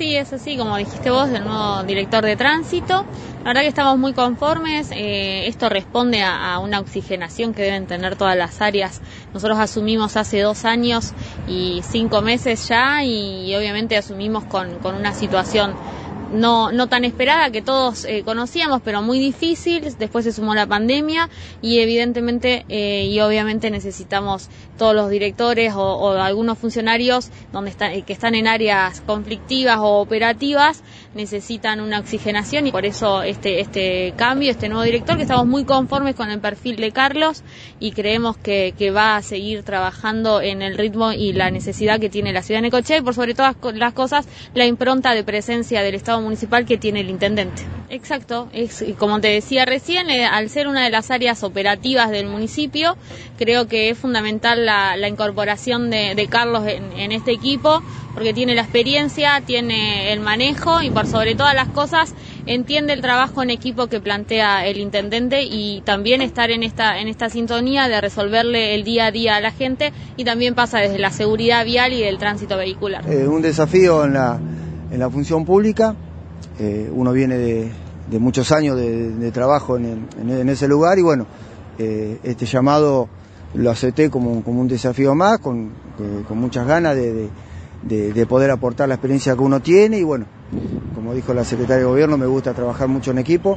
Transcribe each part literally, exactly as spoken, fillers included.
Sí, es así, como dijiste vos, el nuevo director de tránsito. La verdad que estamos muy conformes, eh, esto responde a, a una oxigenación que deben tener todas las áreas. Nosotros asumimos hace dos años y cinco meses ya y obviamente asumimos con, con una situación no no tan esperada que todos eh, conocíamos, pero muy difícil. Después se sumó la pandemia y evidentemente eh, y obviamente necesitamos todos los directores o, o algunos funcionarios donde están, que están en áreas conflictivas o operativas necesitan una oxigenación y por eso este este cambio, este nuevo director, que estamos muy conformes con el perfil de Carlos y creemos que, que va a seguir trabajando en el ritmo y la necesidad que tiene la ciudad de Necochea y por sobre todas las cosas la impronta de presencia del Estado municipal que tiene el intendente. Exacto, es, como te decía recién, eh, al ser una de las áreas operativas del municipio, creo que es fundamental la, la incorporación de, de Carlos en, en este equipo, porque tiene la experiencia, tiene el manejo y por sobre todas las cosas entiende el trabajo en equipo que plantea el intendente y también estar en esta en esta sintonía de resolverle el día a día a la gente y también pasa desde la seguridad vial y del tránsito vehicular. Eh, un desafío en la, en la función pública. Eh, uno viene de, de muchos años de, de trabajo en, en, en ese lugar y bueno, eh, este llamado lo acepté como, como un desafío más, con, eh, con muchas ganas de, de, de, de poder aportar la experiencia que uno tiene y bueno, como dijo la secretaria de Gobierno, me gusta trabajar mucho en equipo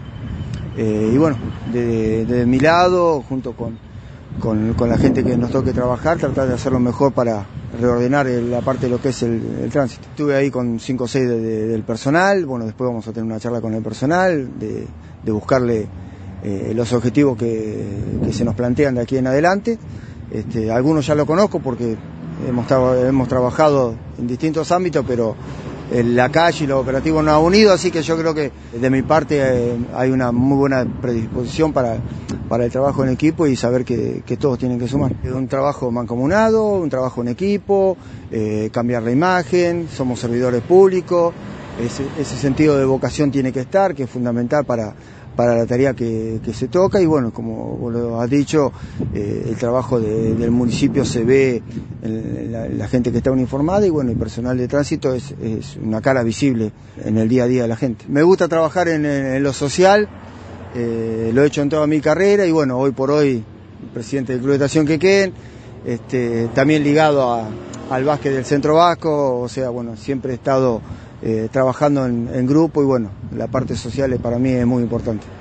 eh, y bueno, de, de, de mi lado, junto con, con, con la gente que nos toque trabajar, tratar de hacerlo mejor para reordenar la parte de lo que es el, el tránsito. Estuve ahí con cinco o seis de, de, del personal, bueno, después vamos a tener una charla con el personal, de, de buscarle eh, los objetivos que, que se nos plantean de aquí en adelante. Este, algunos ya lo conozco porque hemos, hemos trabajado en distintos ámbitos, pero la calle y los operativos nos ha unido, así que yo creo que de mi parte eh, hay una muy buena predisposición para, para el trabajo en equipo y saber que, que todos tienen que sumar. Es un trabajo mancomunado, un trabajo en equipo, eh, cambiar la imagen, somos servidores públicos, ese, ese sentido de vocación tiene que estar, que es fundamental para, para la tarea que, que se toca y bueno, como vos lo has dicho, eh, el trabajo de, del municipio se ve en la, la gente que está uniformada y bueno, el personal de tránsito es, es una cara visible en el día a día de la gente. Me gusta trabajar en, en lo social, eh, lo he hecho en toda mi carrera y bueno, hoy por hoy presidente del Club de Estación Quequén, este, también ligado a, al básquet del Centro Vasco, o sea, bueno, siempre he estado Eh, trabajando en, en grupo y bueno, la parte social para mí es muy importante.